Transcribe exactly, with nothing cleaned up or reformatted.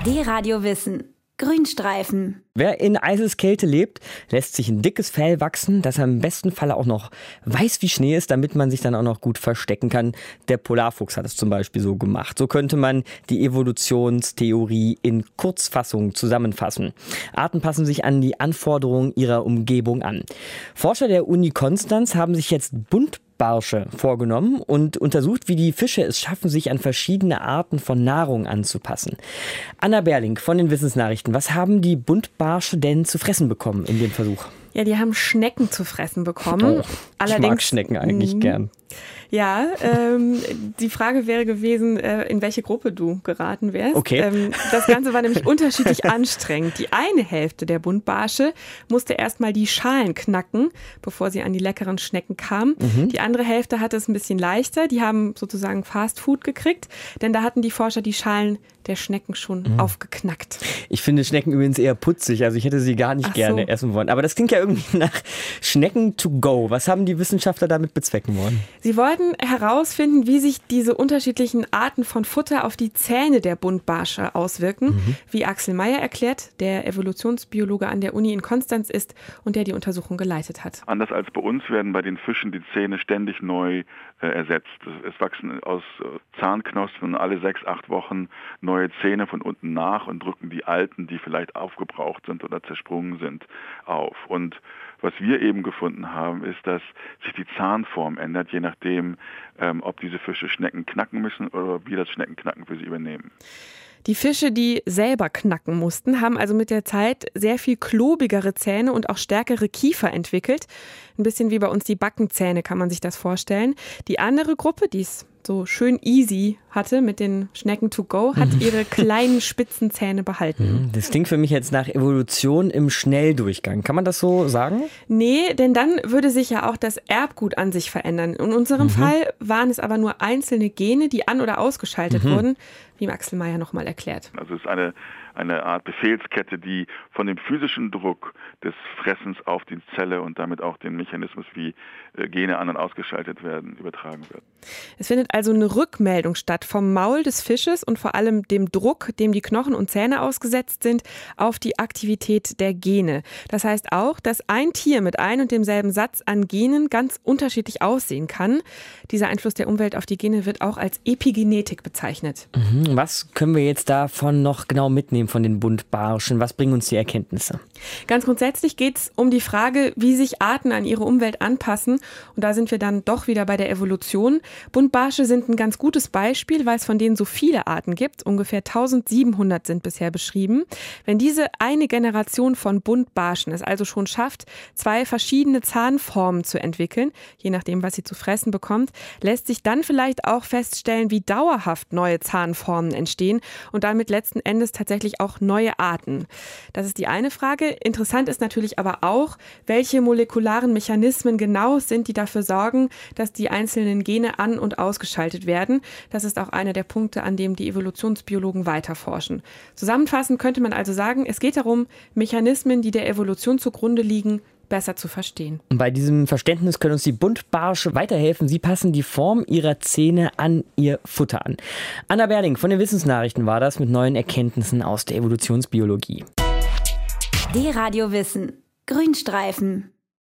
D-Radio Wissen. Grünstreifen. Wer in Eiseskälte lebt, lässt sich ein dickes Fell wachsen, das im besten Falle auch noch weiß wie Schnee ist, damit man sich dann auch noch gut verstecken kann. Der Polarfuchs hat es zum Beispiel so gemacht. So könnte man die Evolutionstheorie in Kurzfassung zusammenfassen. Arten passen sich an die Anforderungen ihrer Umgebung an. Forscher der Uni Konstanz haben sich jetzt Buntbarsche vorgenommen und untersucht, wie die Fische es schaffen, sich an verschiedene Arten von Nahrung anzupassen. Anna Berling von den Wissensnachrichten. Was haben die Buntbarsche denn zu fressen bekommen in dem Versuch? Ja, die haben Schnecken zu fressen bekommen. Oh, Allerdings, ich mag Schnecken eigentlich gern. Ja, ähm, die Frage wäre gewesen, äh, in welche Gruppe du geraten wärst. Okay. Ähm, das Ganze war nämlich unterschiedlich anstrengend. Die eine Hälfte der Buntbarsche musste erstmal die Schalen knacken, bevor sie an die leckeren Schnecken kam. Mhm. Die andere Hälfte hatte es ein bisschen leichter. Die haben sozusagen Fast Food gekriegt, denn da hatten die Forscher die Schalen der Schnecken schon mhm. aufgeknackt. Ich finde Schnecken übrigens eher putzig, also ich hätte sie gar nicht Ach gerne so. essen wollen. Aber das klingt ja irgendwie nach Schnecken to go. Was haben die Wissenschaftler damit bezwecken wollen? Sie wollten herausfinden, wie sich diese unterschiedlichen Arten von Futter auf die Zähne der Buntbarsche auswirken, mhm. wie Axel Meyer erklärt, der Evolutionsbiologe an der Uni in Konstanz ist und der die Untersuchung geleitet hat. Anders als bei uns werden bei den Fischen die Zähne ständig neu äh, ersetzt. Es wachsen aus äh, Zahnknospen alle sechs, acht Wochen neue Zähne von unten nach und drücken die alten, die vielleicht aufgebraucht sind oder zersprungen sind, auf. Und was wir eben gefunden haben, ist, dass sich die Zahnform ändert, je nachdem, ähm, ob diese Fische Schnecken knacken müssen oder wie das Schneckenknacken für sie übernehmen. Die Fische, die selber knacken mussten, haben also mit der Zeit sehr viel klobigere Zähne und auch stärkere Kiefer entwickelt. Ein bisschen wie bei uns die Backenzähne, kann man sich das vorstellen. Die andere Gruppe, die es so schön easy hatte mit den Schnecken to go, hat ihre kleinen spitzen Zähne behalten. Das klingt für mich jetzt nach Evolution im Schnelldurchgang. Kann man das so sagen? Nee, denn dann würde sich ja auch das Erbgut an sich verändern. In unserem mhm. Fall waren es aber nur einzelne Gene, die an- oder ausgeschaltet mhm. wurden, wie Axel Meyer nochmal erklärt. Also es ist eine, eine Art Befehlskette, die von dem physischen Druck des Fressens auf die Zelle und damit auch den Mechanismus, wie Gene an- und ausgeschaltet werden, übertragen wird. Es findet also eine Rückmeldung statt vom Maul des Fisches und vor allem dem Druck, dem die Knochen und Zähne ausgesetzt sind, auf die Aktivität der Gene. Das heißt auch, dass ein Tier mit ein und demselben Satz an Genen ganz unterschiedlich aussehen kann. Dieser Einfluss der Umwelt auf die Gene wird auch als Epigenetik bezeichnet. Mhm. Was können wir jetzt davon noch genau mitnehmen von den Buntbarschen? Was bringen uns die Erkenntnisse? Ganz grundsätzlich geht es um die Frage, wie sich Arten an ihre Umwelt anpassen. Und da sind wir dann doch wieder bei der Evolution. Buntbarsche sind ein ganz gutes Beispiel, weil es von denen so viele Arten gibt. Ungefähr eintausendsiebenhundert sind bisher beschrieben. Wenn diese eine Generation von Buntbarschen es also schon schafft, zwei verschiedene Zahnformen zu entwickeln, je nachdem, was sie zu fressen bekommt, lässt sich dann vielleicht auch feststellen, wie dauerhaft neue Zahnformen entstehen und damit letzten Endes tatsächlich auch neue Arten. Das ist die eine Frage. Interessant ist natürlich aber auch, welche molekularen Mechanismen genau sind, die dafür sorgen, dass die einzelnen Gene an- und ausgeschaltet werden. Das ist auch einer der Punkte, an dem die Evolutionsbiologen weiterforschen. Zusammenfassend könnte man also sagen, es geht darum, Mechanismen, die der Evolution zugrunde liegen, besser zu verstehen. Und bei diesem Verständnis können uns die Buntbarsche weiterhelfen. Sie passen die Form ihrer Zähne an ihr Futter an. Anna Berling von den Wissensnachrichten war das mit neuen Erkenntnissen aus der Evolutionsbiologie. D-Radio Wissen. Grünstreifen.